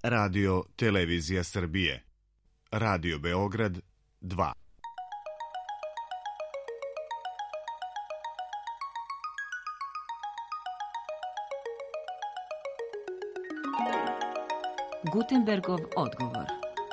Radio Televizija Srbije. Radio Beograd 2. Gutenbergov odgovor.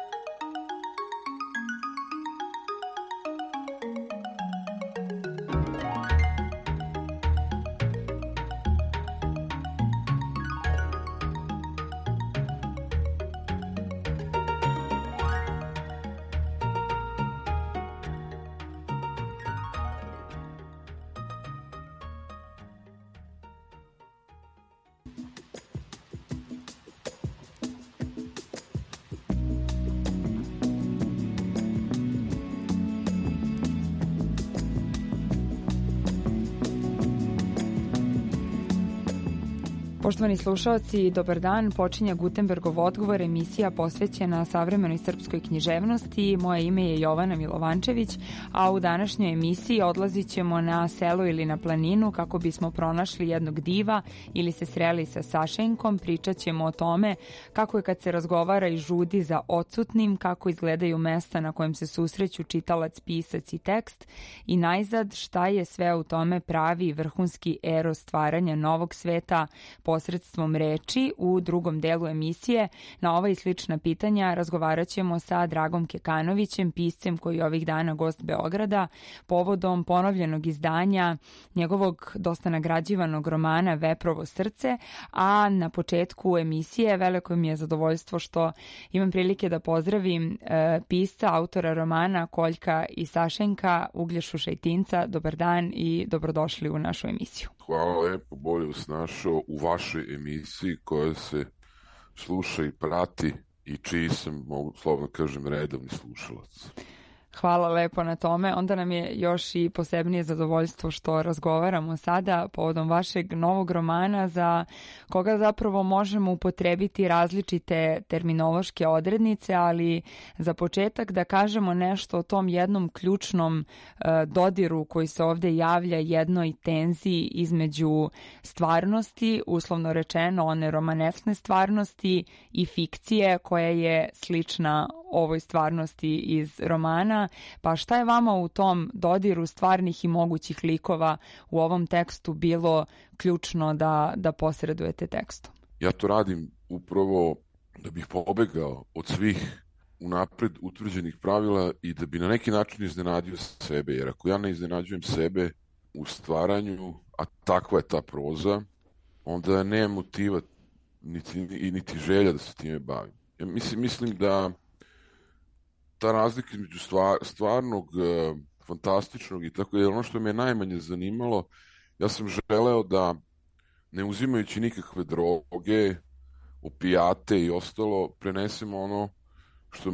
Poštovani slušaoci, dobar dan. Počinje Gutenbergov odgovor, emisija posvećena savremenoj srpskoj književnosti. Moje ime je Jovana Milovančević, a u današnjoj emisiji odlazit ćemo na selo ili na planinu kako bismo pronašli jednog diva ili se sreli sa Sašenkom. Pričat ćemo o tome kako je kad se razgovara i žudi za odsutnim, kako izgledaju mesta na kojem se susreću čitalac, pisac i tekst i najzad šta je sve u tome pravi vrhunski eros stvaranja novog sveta posredstvom reči. U drugom delu emisije na ova i slična pitanja razgovarat ćemo sa Dragom Kekanovićem, piscem koji je ovih dana gost Beograda, povodom ponovljenog izdanja njegovog dosta nagrađivanog romana Veprovo srce, a na početku emisije veliko mi je zadovoljstvo što imam prilike da pozdravim pisca, autora romana Koljka i Sašenka, Uglješu Šajtinca. Dobar dan i dobrodošli u našu emisiju. Hvala lepo, bolje vas našao u vašoj emisiji koja se sluša i prati i čiji sam, mogu slobodno kažem, redovni slušalac. Hvala lepo na tome. Onda nam je još i posebnije zadovoljstvo što razgovaramo sada povodom vašeg novog romana za koga zapravo možemo upotrebiti različite terminološke odrednice, ali za početak da kažemo nešto o tom jednom ključnom dodiru koji se ovde javlja, jednoj tenziji između stvarnosti, uslovno rečeno one romaneskne stvarnosti i fikcije koja je slična ovoj stvarnosti iz romana. Pa šta je vama u tom dodiru stvarnih i mogućih likova u ovom tekstu bilo ključno da posredujete tekstom? Ja to radim upravo da bih pobegao od svih unapred utvrđenih pravila i da bi na neki način iznenadio sebe, jer ako ja ne iznenađujem sebe u stvaranju, a takva je ta proza, onda nema motiva niti želja da se time bavim. Ja mislim da ta razlika između stvarnog, fantastičnog i tako je ono što me najmanje zanimalo. Ja sam želeo da, ne uzimajući nikakve droge, opijate i ostalo, prenesem ono što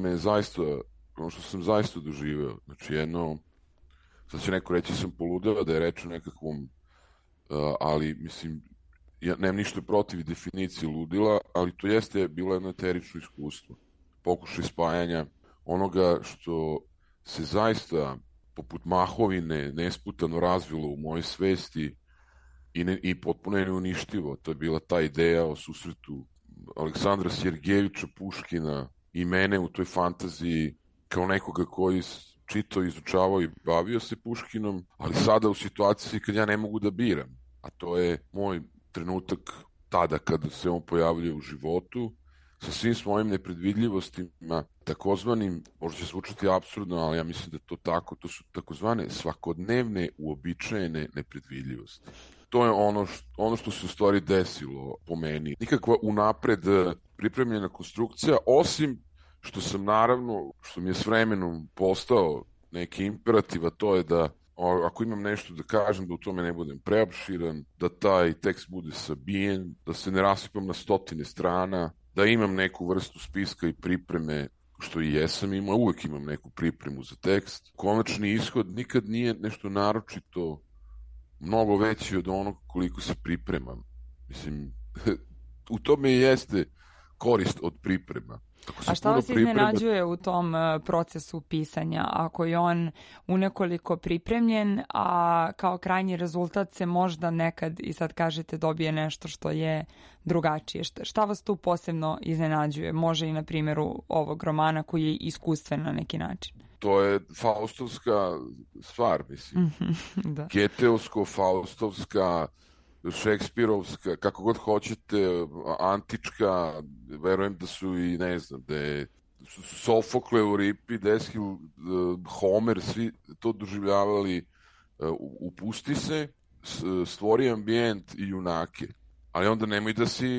sam zaista doživeo. Znači sad će neko reći sam poludeo da je reč o nekakvom, ali mislim, ja nemam ništa protiv definicije ludila, ali to jeste bilo jedno eterično iskustvo. Pokušaj spajanja onoga što se zaista poput mahovine nesputano razvilo u mojoj svesti i potpuno je neuništivo. To je bila ta ideja o susretu Aleksandra Sergejevića Puškina i mene u toj fantaziji kao nekoga koji čitao, izučavao i bavio se Puškinom, ali sada u situaciji kad ja ne mogu da biram, a to je moj trenutak tada kada se on pojavljuje u životu, sa svim svojim nepredvidljivostima, takozvanim, možda će zvučati apsurdno, ali ja mislim da to tako, to su takozvane svakodnevne uobičajene nepredvidljivosti. To je ono što se u stvari desilo po meni. Nikakva unapred pripremljena konstrukcija, osim što sam naravno, što mi je s vremenom postao neki imperativ, a to je da ako imam nešto da kažem, da u tome ne budem preopširan, da taj tekst bude sabijen, da se ne rasipam na stotine strana, da imam neku vrstu spiska i pripreme, što i jesam imao, uvek imam neku pripremu za tekst. Konačni ishod nikad nije nešto naročito mnogo veći od onog koliko se pripremam. Mislim, u tome i jeste korist od priprema. A šta vas iznenađuje u tom procesu pisanja? Ako je on unekoliko pripremljen, a kao krajnji rezultat se možda nekad, i sad kažete, dobije nešto što je drugačije. Šta vas tu posebno iznenađuje? Može i na primjeru ovog romana koji je iskustven na neki način. To je faustovska stvar, mislim. Da. Geteovsko-faustovska, šekspirovska, kako god hoćete, antička, verujem da su i, ne znam, da je Sofokle, Euripid, Eshil, Homer, svi to doživljavali. Upusti se, stvori ambijent i junake, ali onda nemoj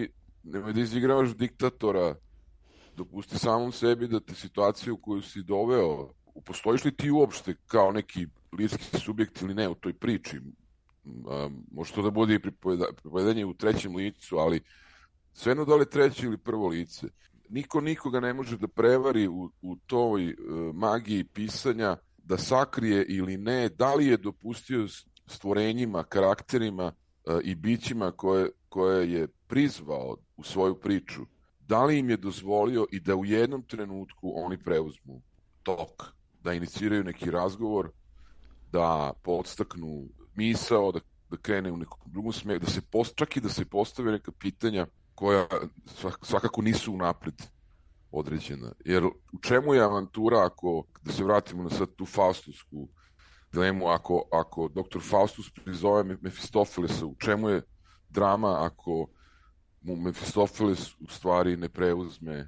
da izigravaš diktatora, dopusti samom sebi da te situaciju u koju si doveo, postojiš li ti uopšte kao neki lidski subjekt ili ne u toj priči. Može to da bude i pripovedanje u trećem licu, ali svejedno da li treće ili prvo lice. Niko nikoga ne može da prevari u toj magiji pisanja, da sakrije ili ne, da li je dopustio stvorenjima, karakterima i bićima koje je prizvao u svoju priču, da li im je dozvolio i da u jednom trenutku oni preuzmu tok, da iniciraju neki razgovor, da podstaknu misao, da krene u nekom drugom smjeru, čak i da se postave neka pitanja koja svakako nisu unapred određena. Jer u čemu je avantura da se vratimo na sad tu faustovsku dilemu, ako dr. Faustus prizove Mefistofelesa, u čemu je drama ako mu Mefistofeles u stvari ne preuzme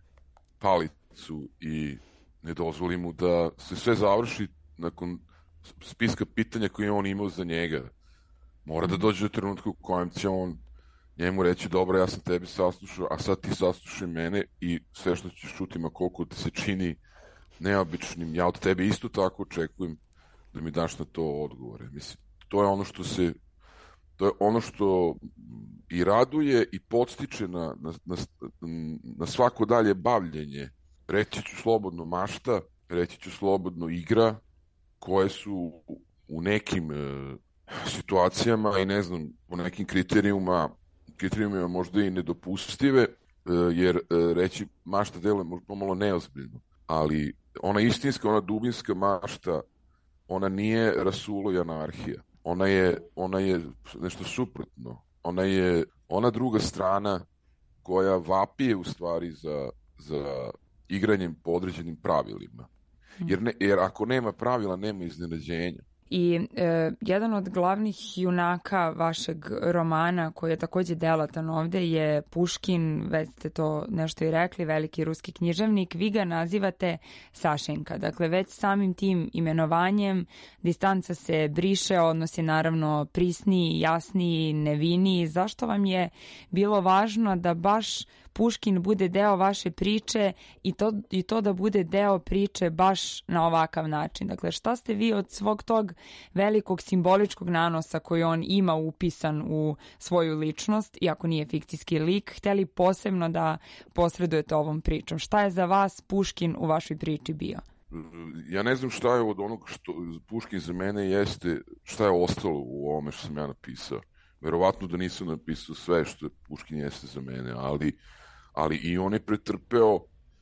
palicu i ne dozvoli mu da se sve završi nakon spiska pitanja koje on imao za njega. Mora da dođe do trenutka u kojem će on njemu reći, dobro, ja sam tebi saslušao, a sad ti saslušaj mene i sve što ćeš čuti, ma koliko ti se čini neobičnim, ja od tebe isto tako očekujem da mi daš na to odgovore. Mislim, to je ono što i raduje i podstiče na svako dalje bavljenje. Reći ću slobodno mašta, reći ću slobodno igra, koje su u nekim situacijama i ne znam, u nekim kriterijumima možda i nedopustive, jer reći mašta deluje možda pomalo neozbiljno, ali ona istinska, ona dubinska mašta, ona nije rasulo i anarhija. Ona je nešto suprotno. Ona je ona druga strana koja vapije u stvari za igranjem po određenim pravilima. Jer ako nema pravila, nema iznenađenja. I jedan od glavnih junaka vašeg romana, koji je takođe delatan ovde, je Puškin, već ste to nešto i rekli, veliki ruski književnik. Vi ga nazivate Sašenka. Dakle, već samim tim imenovanjem distanca se briše, odnos je naravno prisniji, jasniji, neviniji. Zašto vam je bilo važno da baš Puškin bude deo vaše priče i to da bude deo priče baš na ovakav način? Dakle, šta ste vi od svog tog velikog simboličkog nanosa koji on ima upisan u svoju ličnost, iako nije fikcijski lik, hteli posebno da posredujete ovom pričom? Šta je za vas Puškin u vašoj priči bio? Ja ne znam šta je od onog što Puškin za mene jeste, šta je ostalo u ovome što sam ja napisao. Verovatno da nisam napisao sve što Puškin jeste za mene, ali i on je pretrpeo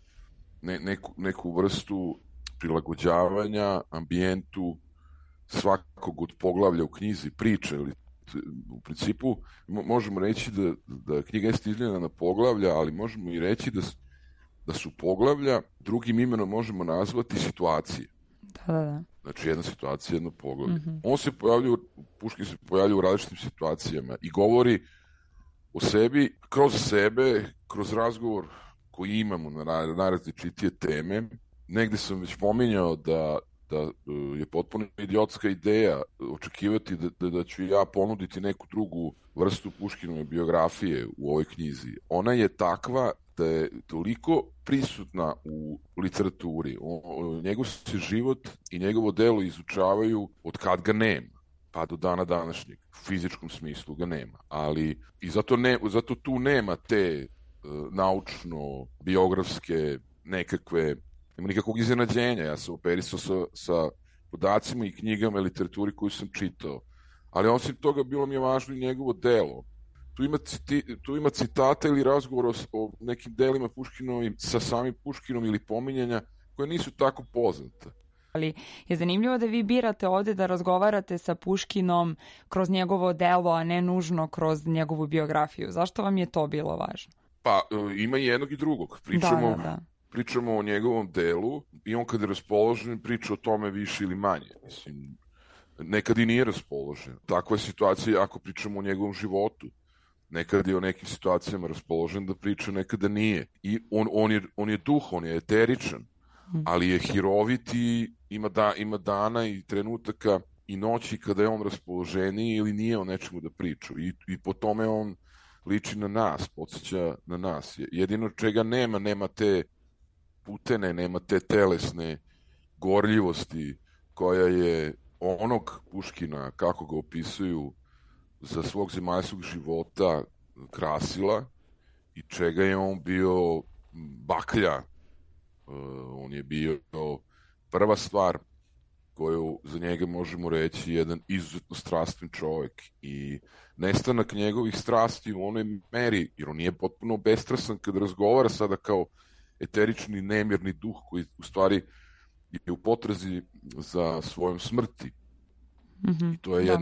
neku vrstu prilagođavanja ambijentu svakog od poglavlja u knjizi, priče. U principu možemo reći da knjiga je stilizirana na poglavlja, ali možemo i reći da su poglavlja, drugim imenom možemo nazvati situacije. Da. Znači jedna situacija, jedno poglavlje. Puškin se pojavlja u različitim situacijama i govori o sebi, kroz razgovor koji imamo na različitije teme. Negde sam već pominjao da je potpuno idiotska ideja očekivati da ću ja ponuditi neku drugu vrstu Puškinove biografije u ovoj knjizi. Ona je takva da je toliko prisutna u literaturi. Njegov se život i njegovo delo izučavaju od kad ga nema, pa do dana današnjeg. U fizičkom smislu ga nema. Ali i zato tu nema te naučno-biografske nekakve, nema nikakvog iznenađenja. Ja sam operisao sa podacima i knjigama i literaturi koju sam čitao. Ali osim toga bilo mi je važno i njegovo delo. tu ima citata ili razgovora o nekim delima Puškinovim sa samim Puškinom ili pominjanja koje nisu tako poznate. Ali je zanimljivo da vi birate ovde da razgovarate sa Puškinom kroz njegovo delo, a ne nužno kroz njegovu biografiju. Zašto vam je to bilo važno? Pa ima i jednog i drugog. Pričamo o njegovom delu i on kad je raspoložen priča o tome više ili manje. Mislim, nekad i nije raspoložen. Takva je situacija ako pričamo o njegovom životu. Nekad je o nekim situacijama raspoložen da priča, nekada nije. I on je duh, on je eteričan, ali je hirovit i ima dana i trenutaka i noći kada je on raspoloženiji ili nije o nečemu da priča. I po tome on liči na nas, podsjeća na nas. Jedino čega nema te putene, nema te telesne gorljivosti koja je onog Puškina, kako ga opisuju, za svog zemaljskog života krasila i čega je on bio baklja. On je bio prva stvar koju za njega možemo reći jedan izuzetno strastven čovjek i nestanak njegovih strasti u onoj meri, jer on nije potpuno bestrasan kad razgovara sada kao eterični nemirni duh koji u stvari je u potrazi za svojom smrti. I to je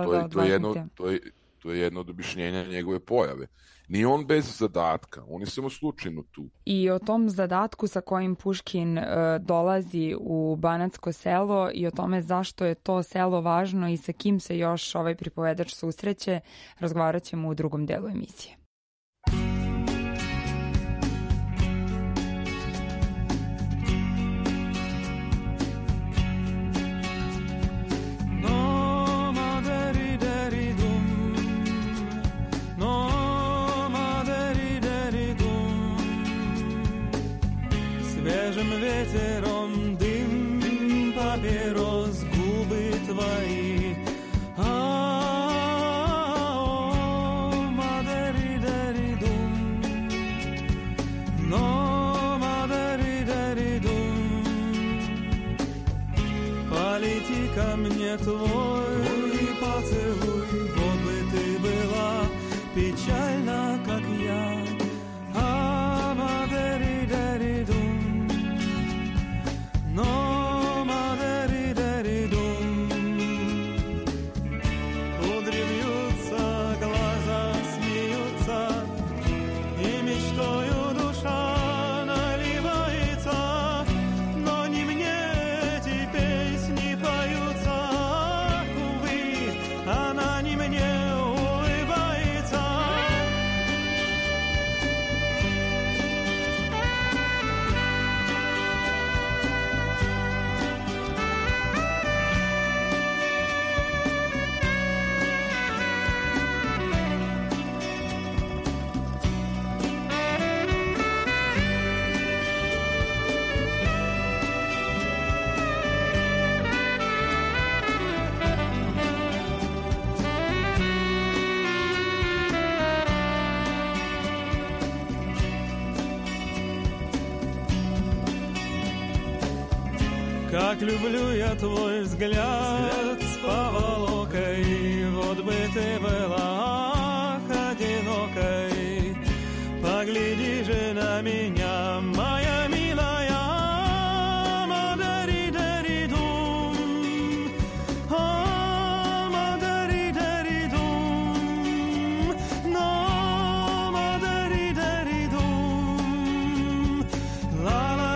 jedno od objašnjenja njegove pojave. Nije on bez zadatka, on je samo slučajno tu. I o tom zadatku sa kojim Puškin dolazi u Banatsko selo i o tome zašto je to selo važno i sa kim se još ovaj pripovedač susreće, razgovarat ćemo u drugom delu emisije. Ветером дым, папирос, губы твои. Мадари-дари-дум, но мадари-дари-дум. Полети ко мне твой поцелуй, вот бы ты была печальна, как я. Мадари-дари-дум. Но мадари-дари-дум. Кудри вьются, глаза смеются, и мечтою душа наливается. Но не мне эти песни поются, увы, она не мне улыбается. Как люблю я твой взгляд с поволокой, вот бы ты была одинокой. Погляди же на меня, моя милая, мадари-дари-дум. Мадари-дари-дум, но мадари-дари-дум. Ла-ла.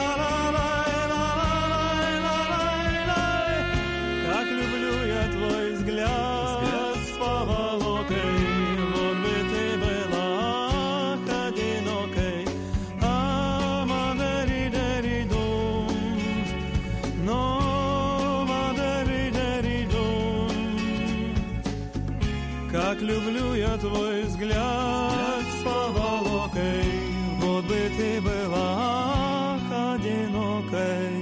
Как люблю я твой взгляд с поволокой, вот бы ты была одинокой.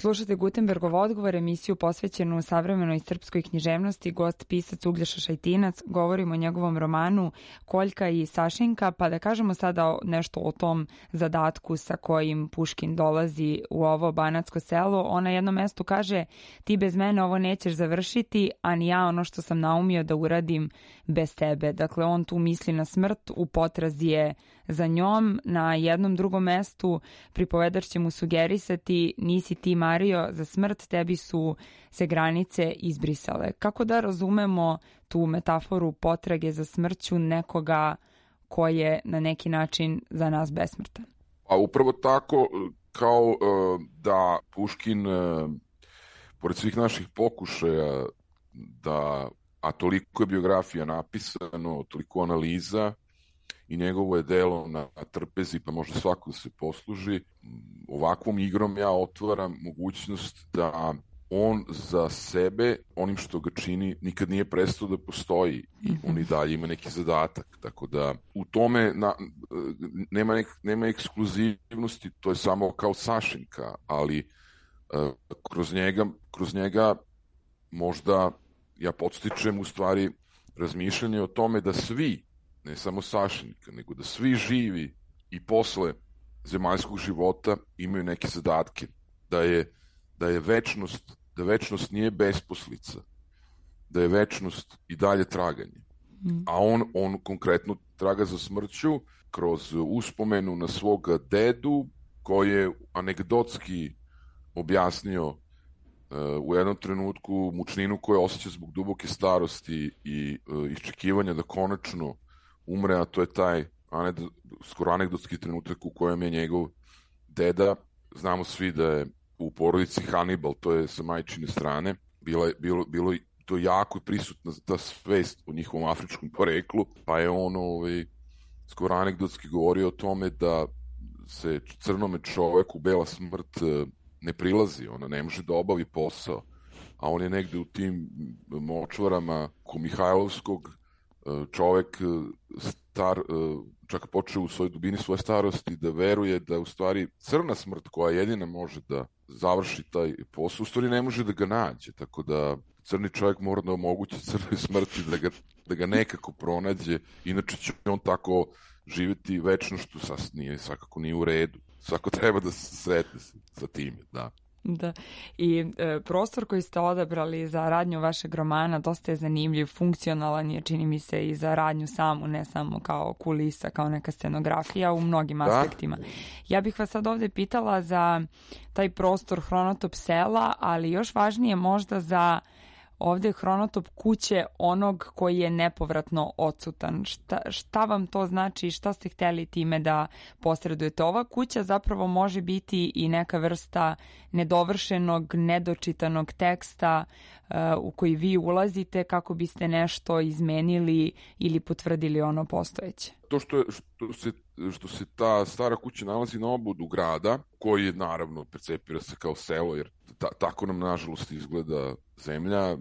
Slušate Gutenbergov odgovor, emisiju posvećenu savremenoj srpskoj književnosti, gost pisac Uglješa Šajtinac. Govorimo o njegovom romanu Koljka i Sašinka, pa da kažemo sada nešto o tom zadatku sa kojim Puškin dolazi u ovo banatsko selo. On na jednom mestu kaže: ti bez mene ovo nećeš završiti, a ni ja ono što sam naumio da uradim bez tebe. Dakle, on tu misli na smrt, u potrazi je za njom. Na jednom drugom mestu pripovedač će mu sugerisati: nisi ti mario za smrt, tebi su se granice izbrisale. Kako da razumemo tu metaforu potrage za smrću nekoga ko je na neki način za nas besmrtan? A upravo tako, kao da Puškin, pored svih naših pokušaja da, a toliko je biografija napisano, toliko analiza, i njegovo je delo na trpezi, pa može svako da se posluži. Ovakvom igrom ja otvaram mogućnost da on za sebe, onim što ga čini, nikad nije prestao da postoji i on i dalje ima neki zadatak. Tako da u tome nema ekskluzivnosti, to je samo kao Sašinka, ali kroz njega možda ja podstičem u stvari razmišljanje o tome da svi, ne samo Sašinka, nego da svi živi i posle zemaljskog života imaju neke zadatke, da je večnost nije besposlica, da je večnost i dalje traganje. A on konkretno traga za smrću kroz uspomenu na svoga dedu, koji je anegdotski objasnio u jednom trenutku mučninu koju osjeća zbog duboke starosti i iščekivanja da konačno umre, a to je taj skoro anegdotski trenutak u kojem je njegov deda, znamo svi da je u porodici Hannibal, to je sa majčine strane, bilo to jako prisutna ta svest o njihovom afričkom poreklu, pa je on skoro anegdotski govorio o tome da se crnome čoveku bela smrt ne prilazi, ona ne može da obavi posao, a on je negde u tim močvarama ko Mihajlovskog, čovek star, čak počeo u svojoj dubini svoje starosti da veruje da u stvari crna smrt koja jedina može da završi taj posao, u stvari ne može da ga nađe, tako da crni čovjek mora da omogući crnoj smrti da ga nekako pronađe, inače će on tako živjeti večno, što svakako nije u redu. Svako treba da se sretne sa tim, da. Da. I prostor koji ste odabrali za radnju vašeg romana dosta je zanimljiv, funkcionalan je, čini mi se, i za radnju samu, ne samo kao kulisa, kao neka scenografija u mnogim aspektima. Ja bih vas sad ovde pitala za taj prostor hronotop sela, ali još važnije možda za ovde hronotop kuće onog koji je nepovratno odsutan. Šta vam to znači i šta ste hteli time da posredujete? Ova kuća zapravo može biti i neka vrsta nedovršenog, nedočitanog teksta u koji vi ulazite kako biste nešto izmenili ili potvrdili ono postojeće. To što se ta stara kuća nalazi na obodu grada, koji je naravno percepira se kao selo, jer tako nam nažalost izgleda zemlja,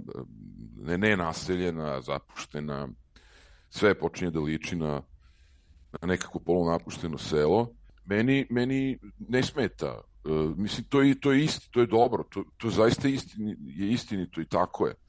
ne naseljena, zapuštena, sve počinje da liči na nekako polunapušteno selo. Meni ne smeta. Mislim, to je isti, to je dobro, to zaista je istinito i tako je.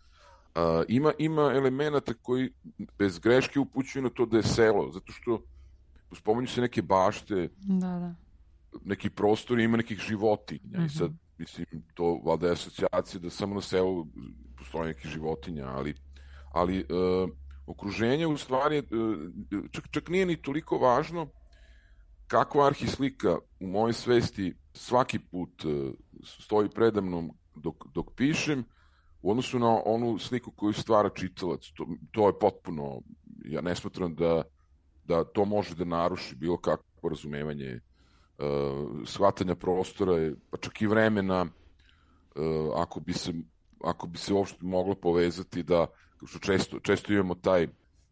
Ima elemenata koji bez greške upućuju na to da je selo, zato što spominju se neke bašte, neki prostori, ima nekih životinja i sad, mislim, to valjda je asocijacija da samo na selu postoje nekih životinja, ali okruženje u stvari čak nije ni toliko važno kakva arhislika u mojoj svesti svaki put stoji predamnom dok pišem, u odnosu na onu sliku koju stvara čitalac. To je potpuno, ja ne smatram da to može da naruši bilo kakvo razumevanje shvatanja prostora, pa čak i vremena, ako bi se uopšte moglo povezati da, što često imamo taj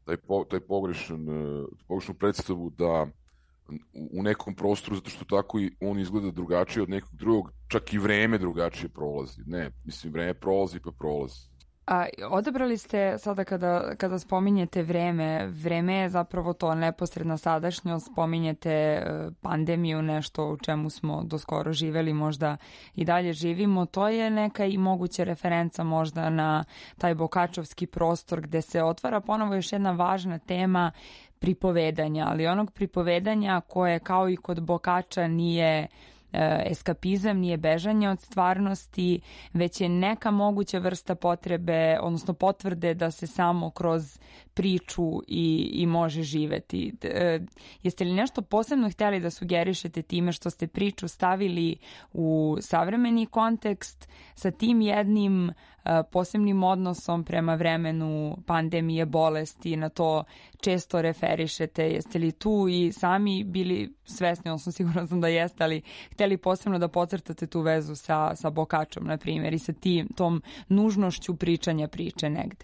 pogrešnu predstavu da u nekom prostoru, zato što tako i on izgleda drugačije od nekog drugog, čak i vreme drugačije prolazi. Ne, mislim, vreme prolazi pa prolazi. A odabrali ste sada kada spominjete vreme je zapravo to neposredna sadašnjost, spominjete pandemiju, nešto u čemu smo doskoro živeli, možda i dalje živimo, to je neka i moguća referenca možda na taj bokačovski prostor gde se otvara ponovo još jedna važna tema pripovedanja, ali onog pripovedanja koje kao i kod Bokača nije eskapizam, nije bežanje od stvarnosti, već je neka moguća potrebe, odnosno potvrde da se samo kroz priču i može živeti. Jeste li nešto posebno htjeli da sugerišete time što ste priču stavili u savremeni kontekst sa tim jednim posebnim odnosom prema vremenu pandemije, bolesti, na to često referišete? Jeste li tu i sami bili svesni, odnosno sigurno sam da jeste, ali htjeli posebno da podcrtate tu vezu sa Bokačom, na primjer, i sa tom nužnošću pričanja priče negde?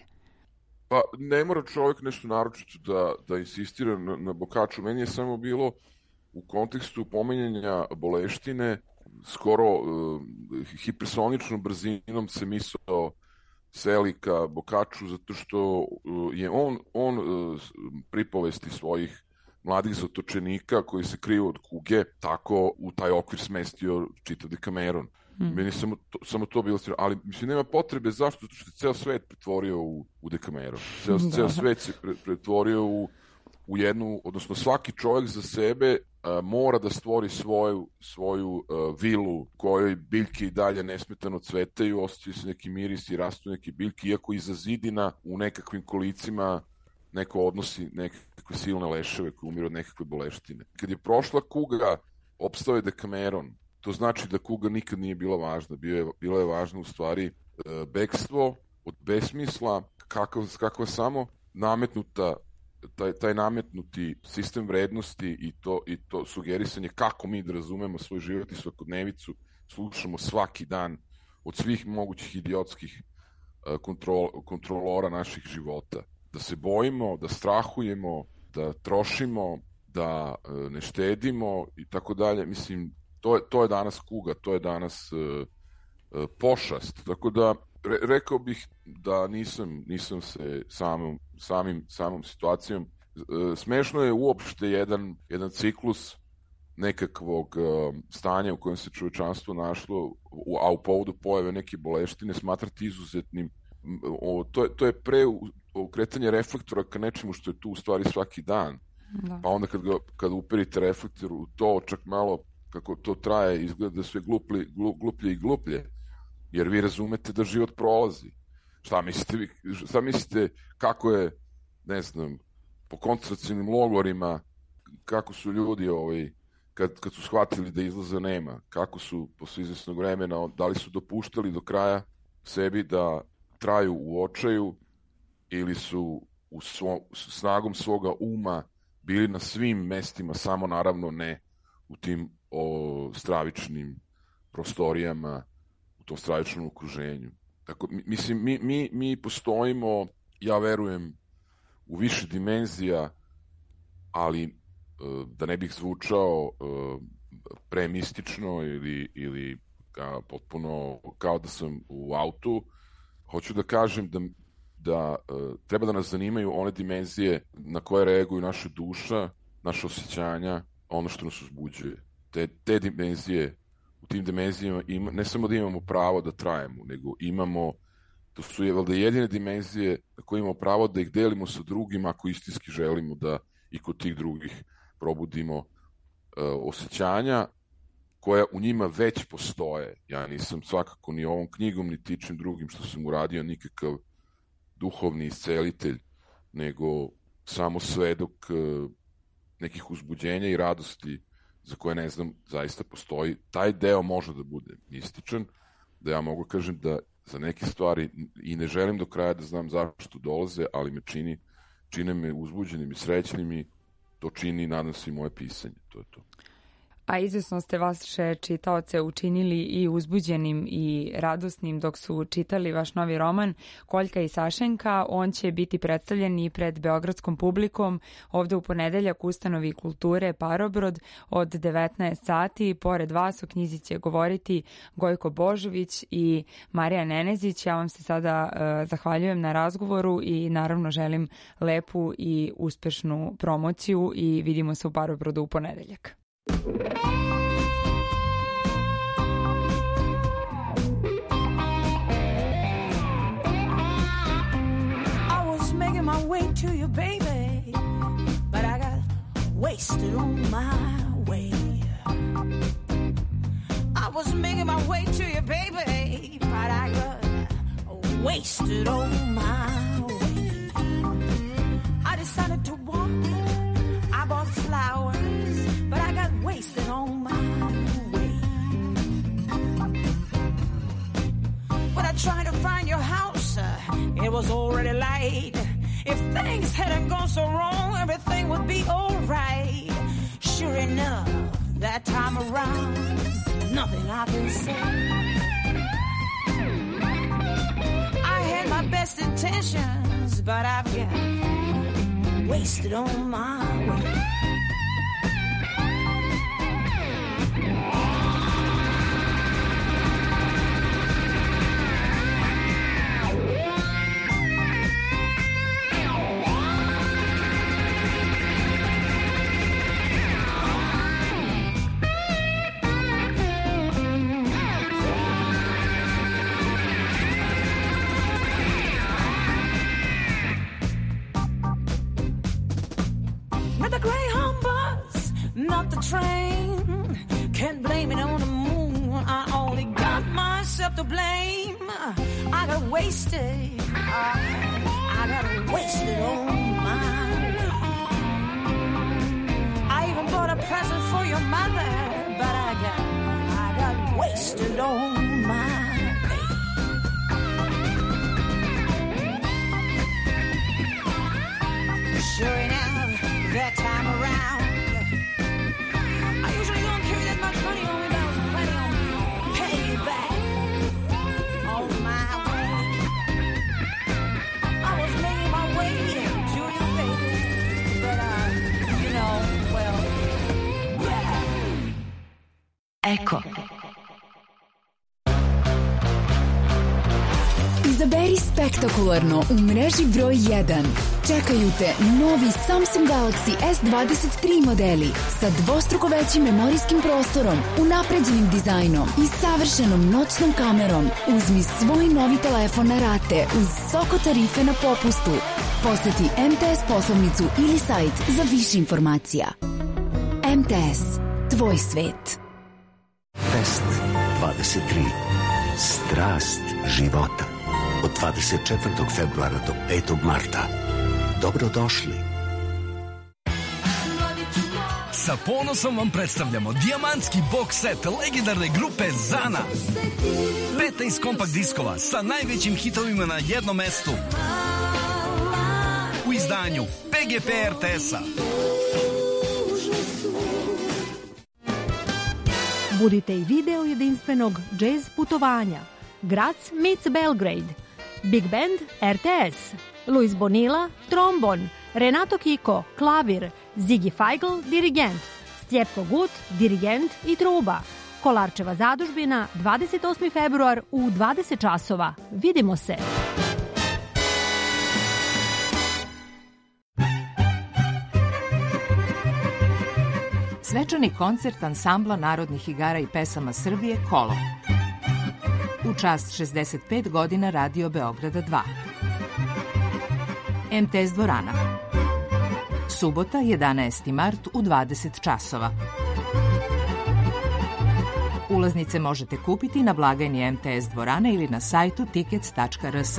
Pa ne mora čovjek nešto naročito da insistira na Bokaču. Meni je samo bilo u kontekstu pominjanja boleštine skoro hipersoničnom brzinom se misao seli ka Bokaču, zato što je on pripovesti svojih mladih zatočenika koji se kriju od kuge, tako u taj okvir smestio čitav Dekameron. Meni samo to bilo, ali mislim nema potrebe, zašto? Zato što se ceo svet pretvorio u Dekameron. Ceo svet se pretvorio u jednu, odnosno svaki čovjek za sebe mora da stvori svoju vilu kojoj biljke i dalje nesmetano cvetaju, osjećaju se neki miris i rastu neke biljke, iako iza zidina u nekakvim kolicima neko odnosi nekakve silne leševe koji umiru od nekakve boleštine. Kad je prošla kuga, opstao je Dekameron. To znači da kuga nikad nije bila važna. Bila je važna u stvari bekstvo od besmisla, kakva samo nametnuta, taj nametnuti sistem vrednosti i to sugerisanje kako mi da razumemo svoj život i svakodnevicu slušamo svaki dan od svih mogućih idiotskih kontrolora naših života. Da se bojimo, da strahujemo, da trošimo, da ne štedimo i tako dalje. Mislim, to je danas kuga, to je danas pošast. Tako da rekao bih da nisam se samom situacijom. Smešno je uopšte jedan ciklus nekakvog stanja u kojem se čovečanstvo našlo, a u povodu pojave neke boleštine, smatrati izuzetnim. To je okretanje reflektora ka nečemu što je tu u stvari svaki dan. Da. Pa onda kad uperite reflektor u to, čak malo kako to traje, izgleda da sve gluplje i gluplje, jer vi razumete da život prolazi. Šta mislite kako je, ne znam, po koncentracionim logorima, kako su ljudi kad su shvatili da izlaza nema, kako su posle izvesnog vremena, da li su dopuštali do kraja sebi da traju u očaju ili su snagom svoga uma bili na svim mestima, samo naravno ne u tim stravičnim prostorijama, u tom stravičnom okruženju. Tako, mislim, mi postojimo, ja verujem, u više dimenzija, ali da ne bih zvučao premistično ili potpuno kao da sam u autu, hoću da kažem da treba da nas zanimaju one dimenzije na koje reaguju naša duša, naše osjećanja, ono što nas uzbuđuje. Te dimenzije, u tim dimenzijama ne samo da imamo pravo da trajemo, nego imamo, to su valjda jedine dimenzije na koje imamo pravo da ih delimo sa drugima ako istinski želimo da i kod tih drugih probudimo osjećanja koja u njima već postoje. Ja nisam svakako ni ovom knjigom ni tičim drugim što sam uradio nikakav duhovni iscelitelj, nego samo svedok nekih uzbuđenja i radosti za koje ne znam, zaista postoji. Taj deo može da bude mističan, da ja mogu kažem da za neke stvari i ne želim do kraja da znam zašto dolaze, ali me čine me uzbuđenim i srećnim i to čini, nadam se, i moje pisanje. To je to. A izvesno ste vaše čitaoce učinili i uzbuđenim i radosnim dok su čitali vaš novi roman Koljka i Sašenka. On će biti predstavljen i pred beogradskom publikom ovde u ponedeljak u Ustanovi kulture Parobrod od 19 sati. Pored vas o knjizi će govoriti Gojko Božović i Marija Nenezić. Ja vam se sada zahvaljujem na razgovoru i naravno želim lepu i uspešnu promociju i vidimo se u Parobrodu u ponedeljak. I was making my way to you, baby, but I got wasted on my way. I was making my way to you, baby, but I got wasted on my way. I decided to walk, I bought flowers, but I got wasted on my way. When I tried to find your house, it was already late. If things hadn't gone so wrong, everything would be alright. Sure enough, that time around, nothing I can say. I had my best intentions, but I've got wasted on my way. Not the train, can't blame it on the moon. I only got myself to blame. I got wasted, I got wasted on my way. I even bought a present for your mother, but I got wasted on my way. Sure enough, that time around, Eko. Izaberi spektakularno u mreži broj 1. Čekaju te novi Samsung Galaxy S23 modeli sa dvostruko većim memorijskim prostorom, unapređenim dizajnom i savršenom noćnom kamerom. Uzmi svoj novi telefon na rate uz Soko tarife na popustu. Poseti MTS poslovnicu ili sajt za više informacija. MTS. Tvoj svet. Fest 23. Strast života. Od 24. februara do 5. marta. Dobrodošli. Sa ponosom vam predstavljamo dijamantski box set legendarne grupe Zana. 15 kompakt diskova sa najvećim hitovima na jednom mestu. U izdanju PGP RTS-a. Budite i video jedinstvenog jazz putovanja. Graz meets Belgrade. Big Band RTS. Luis Bonilla, trombon. Renato Kiko, klavir. Ziggy Feigl, dirigent. Stjepko Gut, dirigent i truba. Kolarčeva zadužbina, 28. februar u 20 časova. Vidimo se! Svečani koncert ansambla narodnih igara i pesama Srbije Kolo. U čast 65 godina Radio Beograda 2. MTS dvorana. Subota, 11. mart u 20 časova. Ulaznice možete kupiti na blagajni MTS dvorane ili na sajtu tickets.rs.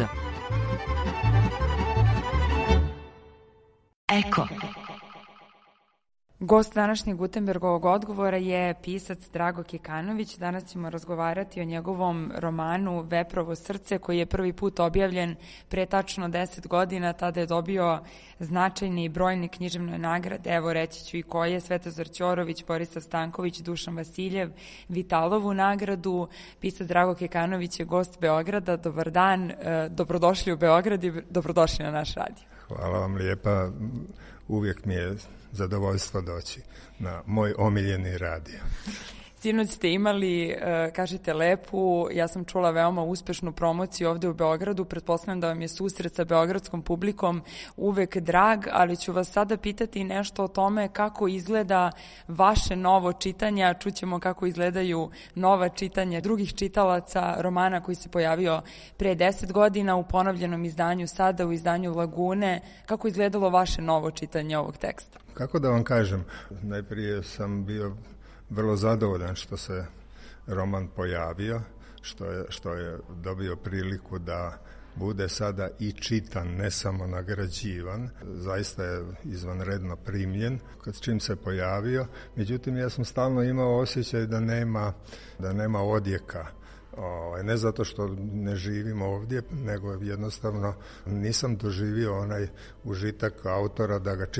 Eko. Gost današnjeg Gutenbergovog odgovora je pisac Drago Kekanović. Danas ćemo razgovarati o njegovom romanu Veprovo srce, koji je prvi put objavljen pre tačno 10 godina. Tada je dobio značajne i brojne književne nagrade. Evo, reći ću i koje: Svetozar Ćorović, Borislav Stanković, Dušan Vasiljev, Vitalovu nagradu. Pisac Drago Kekanović je gost Beograda. Dobar dan, dobrodošli u Beograd i dobrodošli na naš radio. Hvala vam lijepa. Uvijek mi je zadovoljstvo doći na moj omiljeni radio. Sinoć ste imali, kažete, lepu, ja sam čula veoma uspešnu promociju ovde u Beogradu. Pretpostavljam da vam je susret sa beogradskom publikom uvek drag, ali ću vas sada pitati nešto o tome kako izgleda vaše novo čitanje. Čućemo kako izgledaju nova čitanja drugih čitalaca romana koji se pojavio pre 10 godina u ponovljenom izdanju sada, u izdanju Lagune. Kako izgledalo vaše novo čitanje ovog teksta? Kako da vam kažem, najprije sam bio vrlo zadovoljan što se roman pojavio, što je dobio priliku da bude sada i čitan, ne samo nagrađivan. Zaista je izvanredno primljen kad čim se pojavio. Međutim, ja sam stalno imao osjećaj da nema odjeka. Ne zato što ne živim ovdje, nego jednostavno nisam doživio onaj užitak autora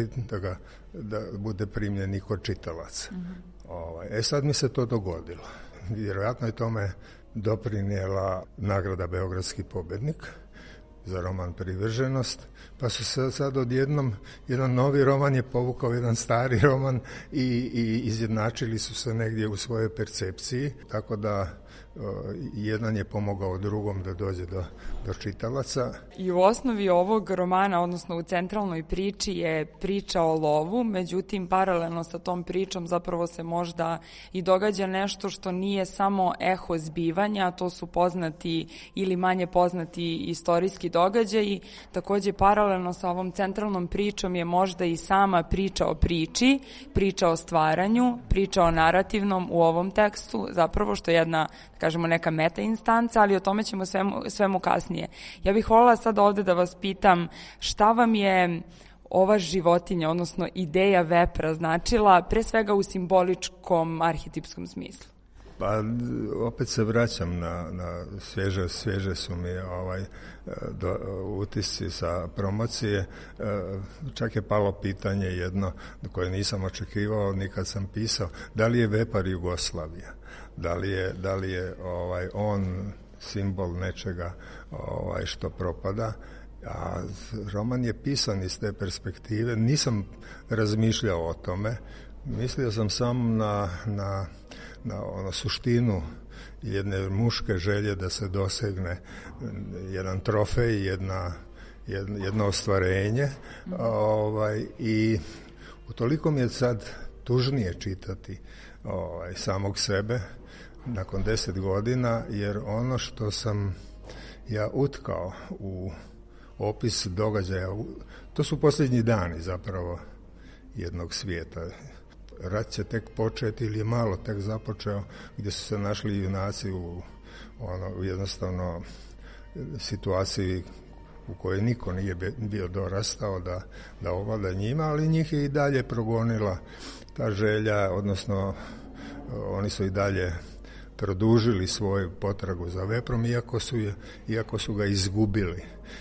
da bude primljen i kod čitalaca. Sad mi se to dogodilo. Vjerojatno je tome doprinijela nagrada Beogradski pobjednik za roman Privrženost, pa su se sad odjednom jedan novi roman je povukao jedan stari roman i izjednačili su se negdje u svojoj percepciji, tako da jedan je pomogao drugom da dođe do čitalaca. I u osnovi ovog romana, odnosno u centralnoj priči, je priča o lovu, međutim paralelno sa tom pričom zapravo se možda i događa nešto što nije samo eho zbivanja, to su poznati ili manje poznati istorijski događaji. Takođe paralelno sa ovom centralnom pričom je možda i sama priča o priči, priča o stvaranju, priča o narativnom u ovom tekstu, zapravo što je jedna, kažemo, neka meta instanca, ali o tome ćemo svemu kasnije. Ja bih voljela sad ovde da vas pitam šta vam je ova životinja, odnosno ideja vepra značila, pre svega u simboličkom, arhetipskom smislu? Pa opet se vraćam na svježe su mi utisci sa promocije. Čak je palo pitanje jedno koje nisam očekivao ni kad sam pisao, da li je vepar Jugoslavija? Da li je on simbol nečega što propada? A roman je pisan iz te perspektive. Nisam razmišljao o tome. Mislio sam samo na suštinu jedne muške želje da se dosegne jedan trofej, jedno ostvarenje. I utoliko mi je sad tužnije čitati samog sebe nakon 10 godina, jer ono što sam ja utkao u opis događaja, to su posljednji dani zapravo jednog svijeta. Rat će tek početi ili je malo tek započeo, gdje su se našli junaci u jednostavno situaciji u kojoj niko nije bio dorastao da ovlada njima, ali njih je i dalje progonila ta želja, odnosno oni su i dalje produžili svoju potragu za veprom, iako su ga izgubili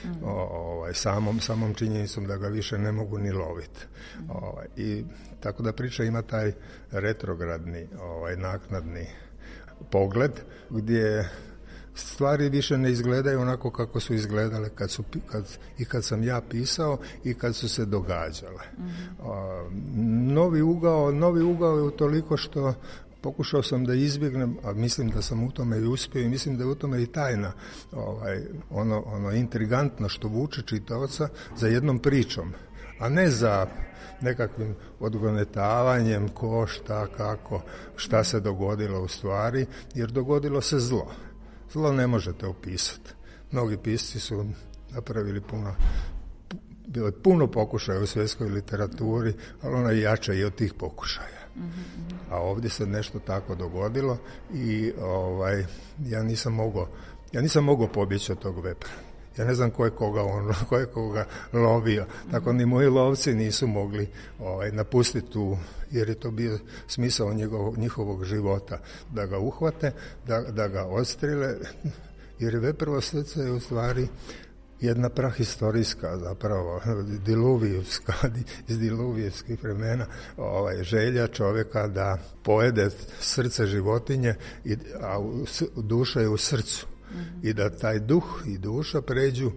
samom činjenicom da ga više ne mogu ni loviti. I tako da priča ima taj retrogradni, naknadni pogled, gdje stvari više ne izgledaju onako kako su izgledale kad sam ja pisao i kad su se događale. Novi ugao je utoliko što pokušao sam da izbjegnem, a mislim da sam u tome i uspio i mislim da je u tome i tajna, ono intrigantno što vuče čitaoca za jednom pričom, a ne za nekakvim odgonetavanjem ko, šta, kako, šta se dogodilo u stvari, jer dogodilo se zlo. Zlo ne možete opisati. Mnogi pisci su napravili bilo je puno pokušaja u svjetskoj literaturi, ali ona je jača i od tih pokušaja. A ovdje se nešto tako dogodilo i ja nisam mogao pobjeći od tog vepra. Ja ne znam ko je koga lovio. Tako ni moji lovci nisu mogli napustiti tu, jer je to bio smisao njihovog života. Da ga uhvate, da ga odstrele, jer je veprovo srce je u stvari jedna prahistorijska, zapravo diluvijevska, iz diluvijevskih vremena, želja čovjeka da pojede srce životinje, a duša je u srcu. I da taj duh i duša pređu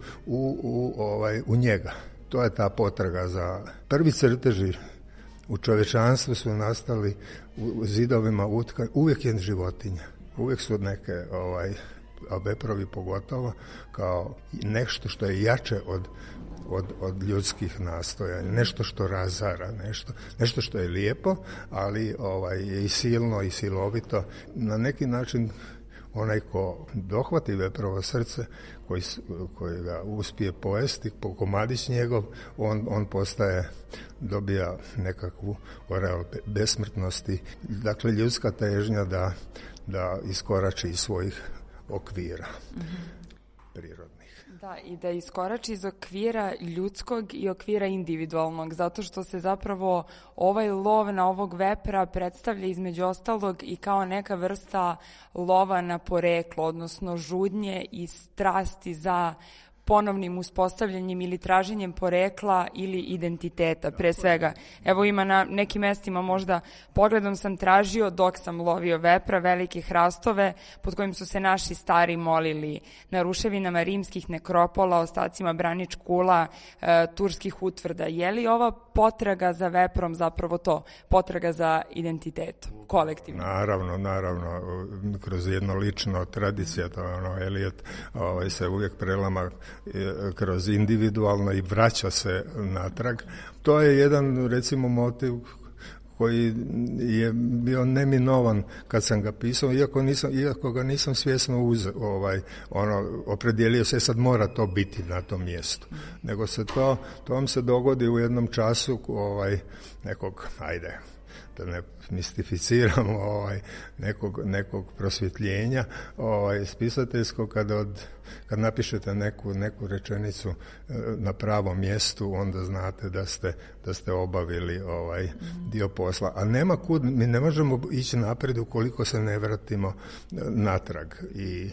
u njega. To je ta potraga za prvi crteži u čovječanstvu su nastali u zidovima utkani, uvijek je životinja, uvijek su neke a veprovi pogotovo, kao nešto što je jače od ljudskih nastojanja, nešto što razara, nešto što je lijepo, ali je i silno i silovito. Na neki način onaj ko dohvati veprovo srce, koji ga uspije pojesti, po komadić njegov, on dobija nekakvu oreal besmrtnosti. Dakle, ljudska težnja da iskorači iz svojih okvira prirodnih. Da, i da iskorači iz okvira ljudskog i okvira individualnog, zato što se zapravo ovaj lov na ovog vepra predstavlja između ostalog i kao neka vrsta lova na poreklo, odnosno žudnje i strasti za ponovnim uspostavljanjem ili traženjem porekla ili identiteta, pre svega. Evo ima na nekim mestima možda, pogledom sam tražio dok sam lovio vepra, velike hrastove pod kojim su se naši stari molili na ruševinama rimskih nekropola, ostacima branič kula, turskih utvrda. Je li ova potraga za veprom zapravo to, potraga za identitetom, kolektivno? Naravno, kroz jedno lično tradicija, to je Eliot, se uvijek prelama kroz individualno i vraća se natrag. To je jedan, recimo, motiv koji je bio neminovan kad sam ga pisao, iako ga nisam svjesno opredijelio se, sad mora to biti na tom mjestu. Nego se to vam se dogodi u jednom času nekog, da ne mistificiramo, nekog prosvjetljenja spisateljskog, kad napišete neku rečenicu na pravom mjestu, onda znate da ste obavili dio posla. A nema kud, mi ne ići naprijed ukoliko se ne vratimo natrag. I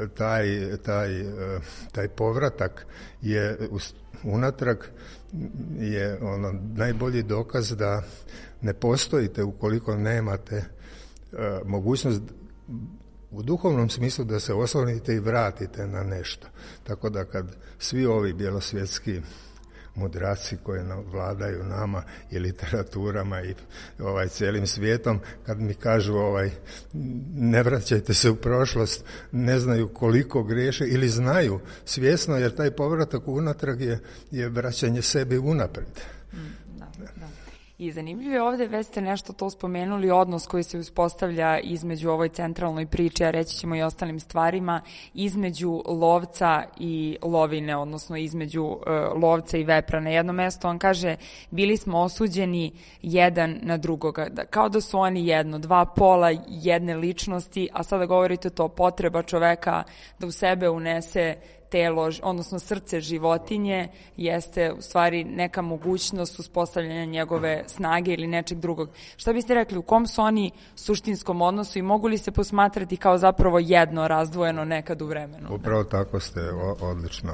taj povratak je unatrag je najbolji dokaz da ne postojite ukoliko nemate mogućnost u duhovnom smislu da se oslonite i vratite na nešto. Tako da kad svi ovi bjelosvjetski mudraci koji vladaju nama i literaturama i cijelim svijetom, kad mi kažu ne vraćajte se u prošlost, ne znaju koliko griješe ili znaju svjesno, jer taj povratak unatrag je vraćanje sebi unaprijed. Da. I zanimljivo je ovdje, već ste nešto to spomenuli, odnos koji se uspostavlja između ovoj centralnoj priči, a reći ćemo i ostalim stvarima, između lovca i lovine, odnosno između lovca i vepra. Na jedno mjesto on kaže, bili smo osuđeni jedan na drugoga, kao da su oni jedno, dva pola jedne ličnosti, a sada govorite to potreba čoveka da u sebe unese telo, odnosno srce životinje, jeste u stvari neka mogućnost uspostavljanja njegove snage ili nečeg drugog. Šta biste rekli, u kom su oni suštinskom odnosu i mogu li se posmatrati kao zapravo jedno razdvojeno nekad u vremenu? Upravo tako ste odlično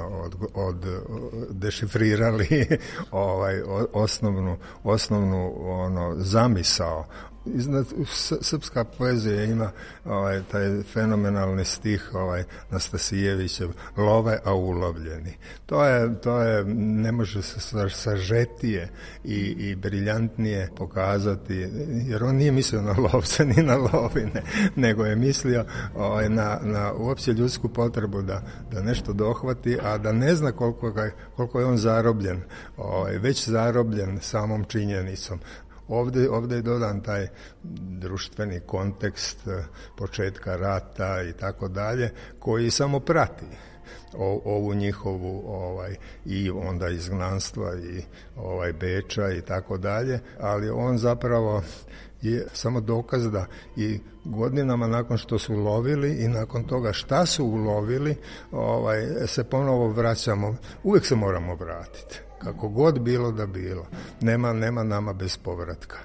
dešifrirali osnovnu zamisao. Srpska poezija ima taj fenomenalni stih Nastasijevićev, love a ulovljeni. To je ne može se sažetije i briljantnije pokazati, jer on nije mislio na lovce ni na lovine, nego je mislio na uopće ljudsku potrebu da nešto dohvati, a da ne zna koliko je on zarobljen, već zarobljen samom činjenicom. Ovdje je dodan taj društveni kontekst početka rata i tako dalje, koji samo prati. ovu njihovu i onda izgnanstva i Beča i tako dalje, ali on zapravo je samo dokaz da i godinama nakon što su lovili i nakon toga šta su ulovili, se ponovo vraćamo, uvijek se moramo vratiti, kako god bilo da bilo. Nema nama bez povratka.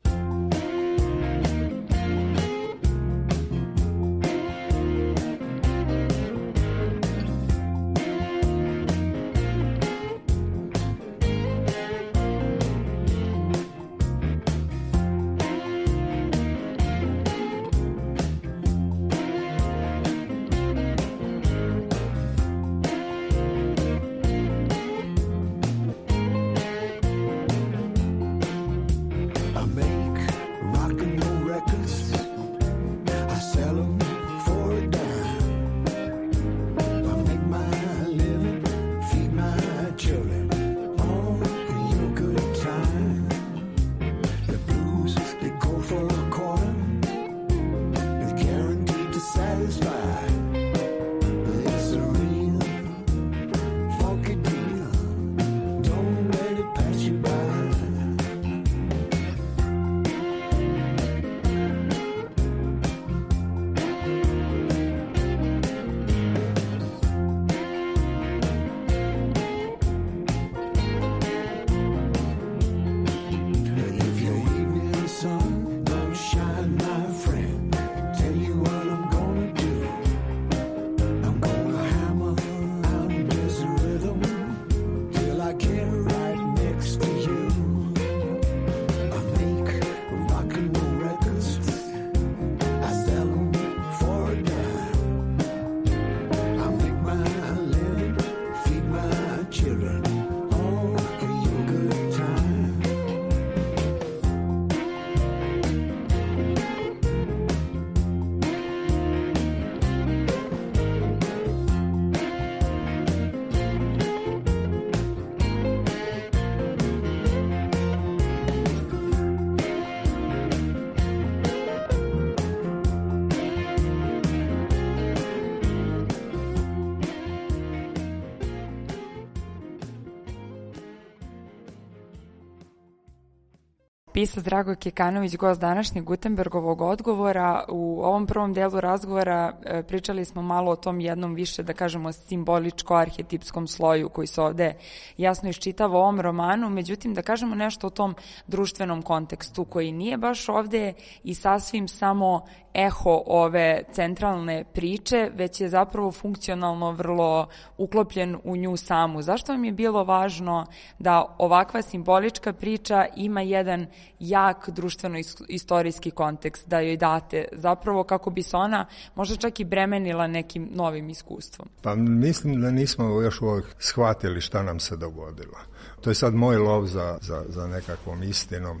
Pisac Drago Kekanović, gost današnjeg Gutenbergovog odgovora. U ovom prvom delu razgovora pričali smo malo o tom jednom više, da kažemo, simboličko-arhetipskom sloju koji se ovde jasno iščitava u ovom romanu, međutim da kažemo nešto o tom društvenom kontekstu koji nije baš ovde i sasvim samo eho ove centralne priče, već je zapravo funkcionalno vrlo uklopljen u nju samu. Zašto vam je bilo važno da ovakva simbolička priča ima jedan jak društveno-istorijski kontekst, da joj date zapravo kako bi se ona možda čak i bremenila nekim novim iskustvom? Pa mislim da nismo još uvijek shvatili šta nam se dogodilo. To je sad moj lov za nekakvom istinom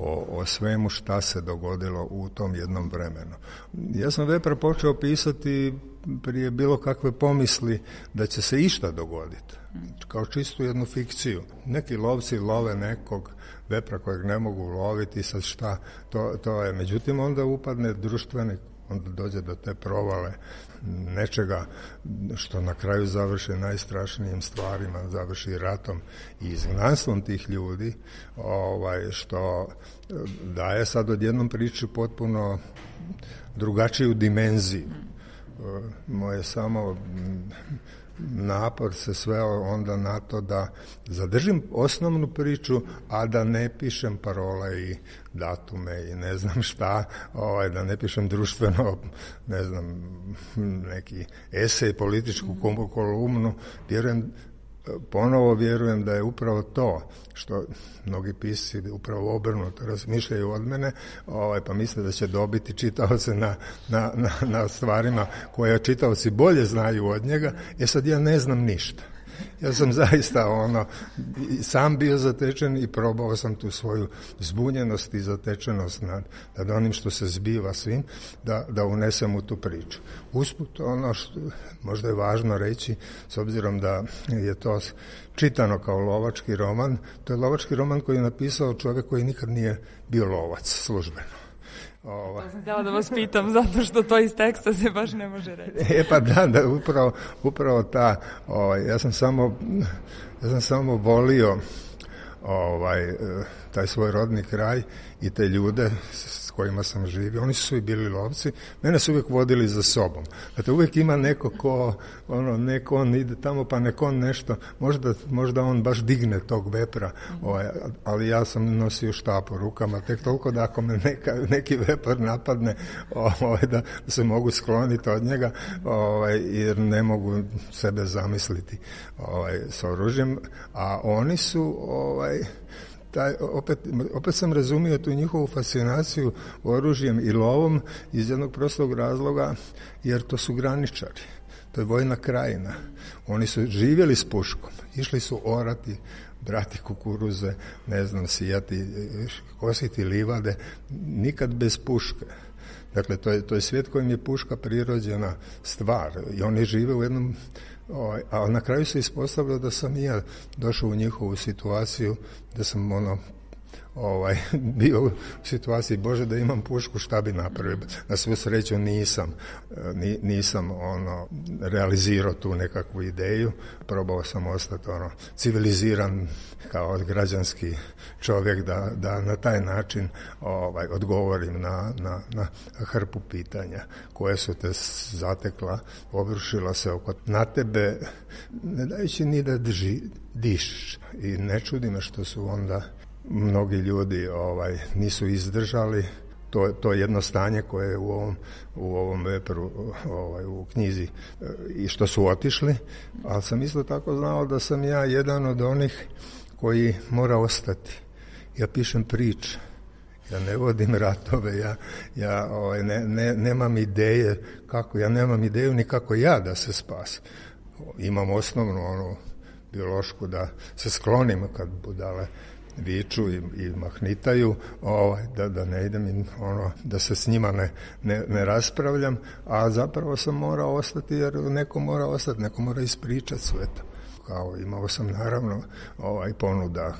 o svemu šta se dogodilo u tom jednom vremenu. Ja sam Vepra počeo pisati prije bilo kakve pomisli da će se išta dogoditi, kao čistu jednu fikciju. Neki lovci love nekog vepra kojeg ne mogu loviti, sad šta to je. Međutim, onda upadne društveni, onda dođe do te provale nečega što na kraju završi najstrašnijim stvarima, završi ratom i izgnanstvom tih ljudi, što daje sad odjednom priči potpuno drugačiju dimenziju. Moje samo napor se sveo onda na to da zadržim osnovnu priču, a da ne pišem parole i datume i ne znam šta, da ne pišem društveno, ne znam, neki esej, političku kolumnu. Ponovo vjerujem da je upravo to što mnogi pisci upravo obrnuto razmišljaju od mene, pa misle da će dobiti čitaoce na stvarima koje čitaoci bolje znaju od njega. Sad ja ne znam ništa. Ja sam zaista sam bio zatečen i probao sam tu svoju zbunjenost i zatečenost nad onim što se zbiva svim, da unesem u tu priču. Usput, ono što možda je važno reći, s obzirom da je to čitano kao lovački roman, to je lovački roman koji je napisao čovjek koji nikad nije bio lovac službeno. To sam htjela da vas pitam, zato što to iz teksta se baš ne može reći. Pa da, upravo ta, ja sam samo volio taj svoj rodni kraj i te ljude s kojima sam živio. Oni su i bili lovci, mene su uvijek vodili za sobom. Dakle, uvijek ima neko ko, neko on ide tamo, pa neko on nešto, možda on baš digne tog vepra, ali ja sam nosio štap u rukama, tek toliko da ako me neki vepar napadne, da se mogu skloniti od njega, jer ne mogu sebe zamisliti s oružjem, a oni su, opet sam razumio tu njihovu fascinaciju oružjem i lovom iz jednog prostog razloga, jer to su graničari, to je vojna krajina. Oni su živjeli s puškom, išli su orati, brati kukuruze, sijati, kositi livade, nikad bez puške. Dakle, to je svijet kojim je puška prirođena stvar i oni žive u jednom, a na kraju se ispostavilo da sam i ja došao u njihovu situaciju, da sam bio u situaciji, Bože, da imam pušku, šta bi napravio. Na svu sreću nisam realizirao tu nekakvu ideju, probao sam ostati civiliziran kao građanski čovjek da na taj način odgovorim na hrpu pitanja koje su te zatekla, obrušila se na tebe, ne dajući ni da dišeš. I ne čudi me što su onda mnogi ljudi nisu izdržali to jedno stanje koje je u ovom vepru, u knjizi, i što su otišli, ali sam isto tako znao da sam ja jedan od onih koji mora ostati. Ja pišem priče, ja ne vodim ratove, ja nemam ideje kako, ja nemam ideju ni kako ja da se spasim. Imam osnovnu biološku da se sklonim kad budale viču i mahnitaju, da ne idem da se s njima ne raspravljam, a zapravo sam morao ostati jer neko mora ostati, neko mora ispričati sve to. Kao imao sam naravno ponuda,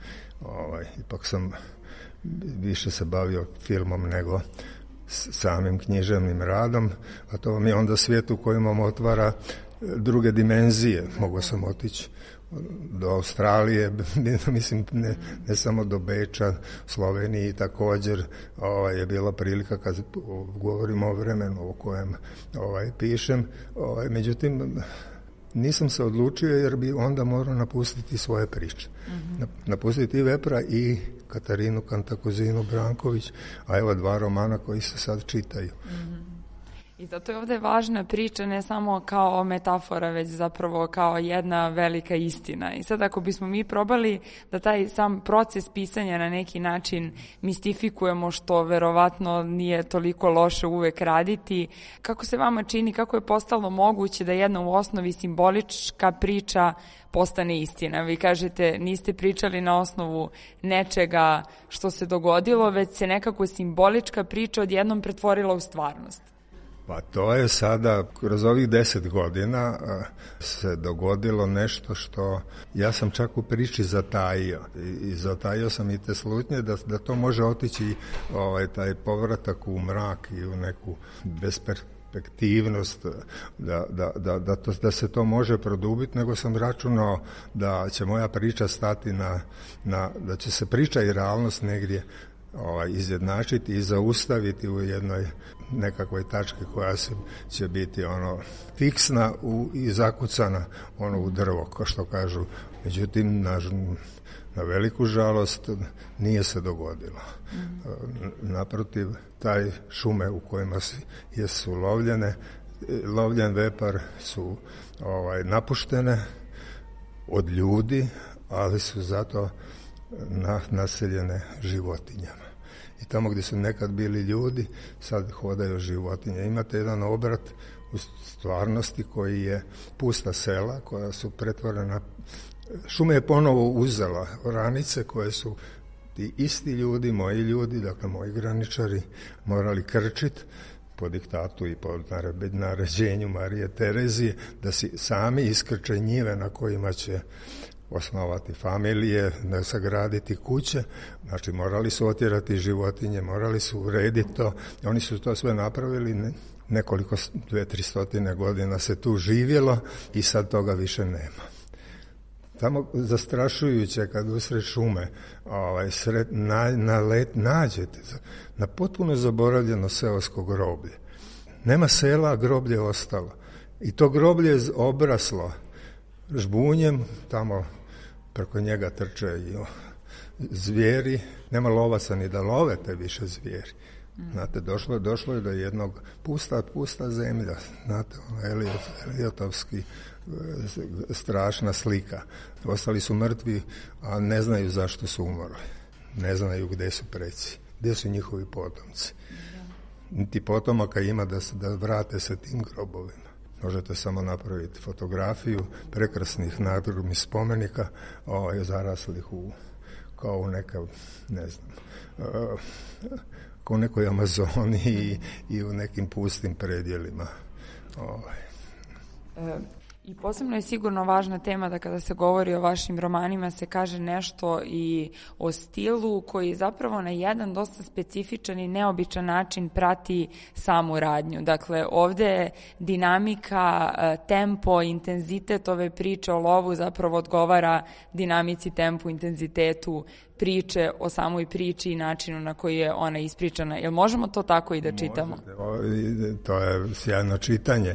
ipak sam više se bavio filmom nego samim književnim radom, a to vam je onda svijet u kojem vam otvara druge dimenzije. Mogao sam otići do Australije, mislim ne samo do Beča, Sloveniji također je bila prilika kad govorimo o vremenu o kojem pišem, međutim nisam se odlučio jer bi onda morao napustiti svoje priče. Napustiti i Vepra i Katarinu Kantakuzinu Branković, a evo 2 romana koji se sad čitaju. I zato je ovdje važna priča ne samo kao metafora, već zapravo kao jedna velika istina. I sad ako bismo mi probali da taj sam proces pisanja na neki način mistifikujemo, što verovatno nije toliko loše uvek raditi, kako se vama čini, kako je postalo moguće da jedna u osnovi simbolička priča postane istina? Vi kažete, niste pričali na osnovu nečega što se dogodilo, već se nekako simbolička priča odjednom pretvorila u stvarnost. Pa to je sada, kroz ovih 10 godina se dogodilo nešto što ja sam čak u priči zatajio. I zatajio sam i te slutnje da to može otići taj povratak u mrak i u neku besperspektivnost, da se to može produbiti, nego sam računao da će moja priča stati da će se priča i realnost negdje izjednačiti i zaustaviti u jednoj nekakvoj tački koja će biti fiksna i zakucana u drvo, kao što kažu. Međutim, na veliku žalost nije se dogodilo. Naprotiv, taj šume u kojima su lovljen vepar su napuštene od ljudi, ali su zato naseljene životinjama. I tamo gdje su nekad bili ljudi, sad hodaju životinje. Imate jedan obrat u stvarnosti koji je pusta sela, koja su pretvorena. Šume je ponovo uzela oranice koje su ti isti ljudi, moji ljudi, dakle moji graničari, morali krčiti po diktatu i po naređenju Marije Terezije, da si sami iskrče njive na kojima će osnovati familije, da sagraditi kuće, znači morali su otjerati životinje, morali su urediti to, oni su to sve napravili, nekoliko 200-300 godina se tu živjelo i sad toga više nema. Tamo zastrašujuće kad usred šume nađete na potpuno zaboravljeno seosko groblje. Nema sela, a groblje je ostalo. I to groblje je obraslo žbunjem, tamo preko njega trče i zvijeri, nema lovaca ni da love te više zvijeri. Znate, došlo je do jednog pusta zemlja, znate, Eliotovski strašna slika. Ostali su mrtvi, a ne znaju zašto su umrli. Ne znaju gde su preci, gde su njihovi potomci. Niti potomaka ima da vrate se tim grobovima. Možete samo napraviti fotografiju prekrasnih nadgrobnih spomenika zaraslih kao u neka, ne znam, kao u nekoj Amazoni i u nekim pustim predjelima. I posebno je sigurno važna tema da kada se govori o vašim romanima se kaže nešto i o stilu koji zapravo na jedan dosta specifičan i neobičan način prati samu radnju. Dakle, ovde je dinamika, tempo, intenzitet ove priče o lovu zapravo odgovara dinamici, tempu, intenzitetu priče o samoj priči i načinu na koji je ona ispričana. Jel možemo to tako i da čitamo? To je sjajno čitanje.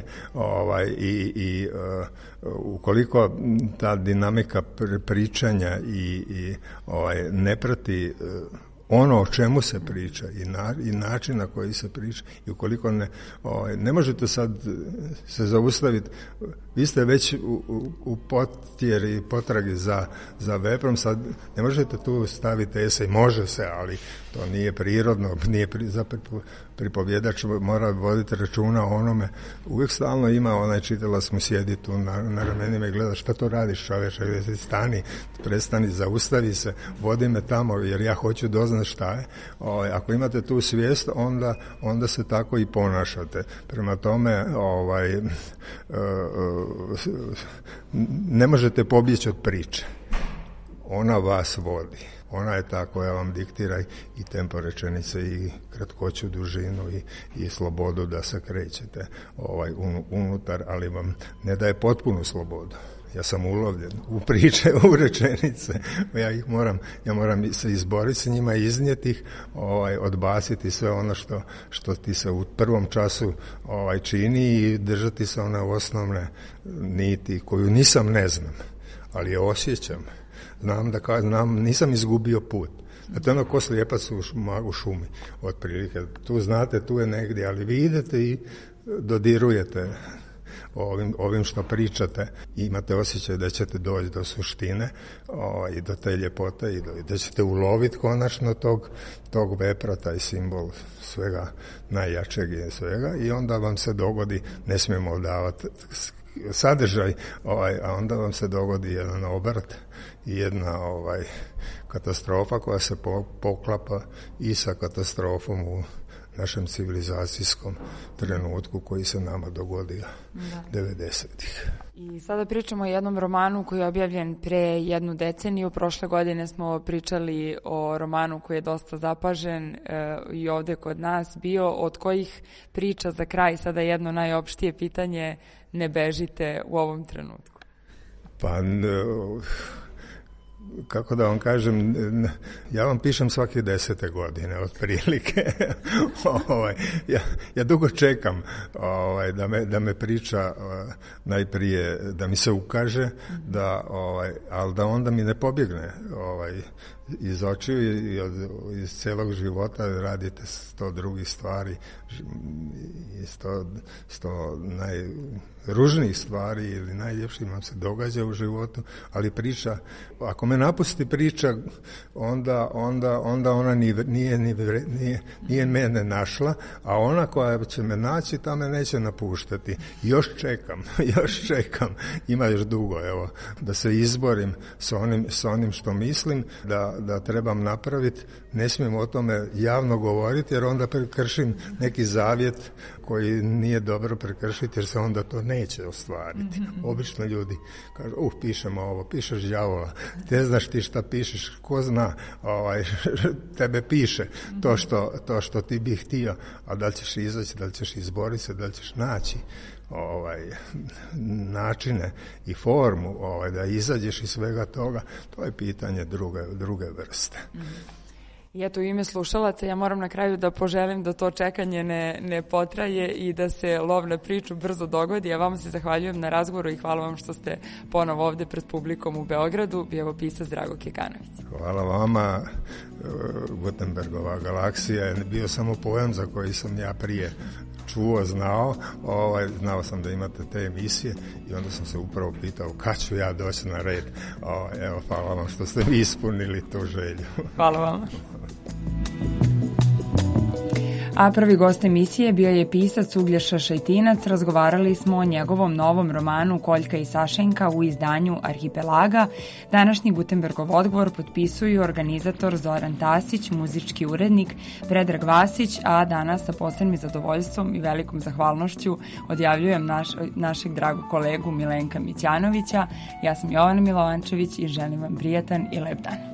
Ukoliko ta dinamika pričanja i ne prati ono o čemu se priča i način na koji se priča i ukoliko ne možete sad se zaustaviti, vi ste već u potjeri, potragi za veprom, sad ne možete tu staviti esej, može se, ali to nije prirodno, za pripovjedač mora voditi računa o onome, uvijek stalno ima onaj čitalac mu sjedi tu na ramenima i gleda šta to radiš čoveče, stani, prestani, zaustavi se, vodi me tamo jer ja hoću doznat šta je. Ako imate tu svijest, onda se tako i ponašate. Prema tome, ne možete pobjeći od priče. Ona vas vodi. Ona je ta koja vam diktira i tempo rečenice i kratkoću, dužinu i slobodu da se krećete unutar, ali vam ne daje potpunu slobodu. Ja sam ulovljen u priče, u rečenice. Ja moram se izboriti s njima, iznijeti ih, odbaciti sve ono što ti se u prvom času čini i držati se one osnovne niti koju ne znam, ali je osjećam. Znam, nisam izgubio put. Znate, ono ko slijepac u šumi, otprilike. Tu znate, tu je negdje, ali vi idete i dodirujete ovim što pričate. Imate osjećaj da ćete doći do suštine i do te ljepote i da ćete uloviti konačno tog vepra, taj simbol svega najjačeg je svega i onda vam se dogodi, ne smijemo davati sadržaj, a onda vam se dogodi jedan obrt i jedna katastrofa koja se poklapa i sa katastrofom u našem civilizacijskom trenutku koji se nama dogodio 90-ih. I sada pričamo o jednom romanu koji je objavljen pre 1 deceniju. Prošle godine smo pričali o romanu koji je dosta zapažen i ovde kod nas bio, od kojih priča za kraj sada jedno najopštije pitanje ne bežite u ovom trenutku. Pa kako da vam kažem, ja vam pišem svake 10. godine otprilike. Ja dugo čekam da me priča najprije da mi se ukaže, ali da onda mi ne pobjegne iz očiju i iz celog života radite 100 drugih stvari i 100 najružnijih stvari ili najljepših vam se događa u životu, ali priča, ako me me napusti priča, onda ona nije mene našla, a ona koja će me naći, ta me neće napuštati. Još čekam. Ima još dugo, evo, da se izborim s onim što mislim da trebam napraviti. Ne smijem o tome javno govoriti, jer onda prekršim neki zavjet koji nije dobro prekršiti, jer se onda to neće ostvariti. Obično ljudi kažu, pišemo ovo, pišeš đavola, te znaš ti šta pišeš, ko zna, tebe piše to što ti bi htio, a da li ćeš izaći, da li ćeš izboriti se, da li ćeš naći načine i formu da izađeš iz svega toga, to je pitanje druge vrste. I eto, u ime slušalaca ja moram na kraju da poželim da to čekanje ne potraje i da se lov na priču brzo dogodi. Ja vama se zahvaljujem na razgovoru i hvala vam što ste ponovo ovde pred publikom u Beogradu. Bio je pisac Drago Kekanović. Hvala vama. Gutenbergova galaksija je bio samo pojam za koji sam ja prije znao sam da imate te emisije i onda sam se upravo pitao kad ću ja doći na red. Evo, hvala vam što ste mi ispunili tu želju. Hvala vama. A prvi gost emisije bio je pisac Uglješa Šajtinac. Razgovarali smo o njegovom novom romanu Koljka i Sašenka u izdanju Arhipelaga. Današnji Gutenbergov odgovor potpisuju organizator Zoran Tasić, muzički urednik Predrag Vasić, a danas sa posebnim zadovoljstvom i velikom zahvalnošću odjavljujem našeg dragog kolegu Milenka Mićanovića. Ja sam Jovana Milovančević i želim vam prijatan i lep dan.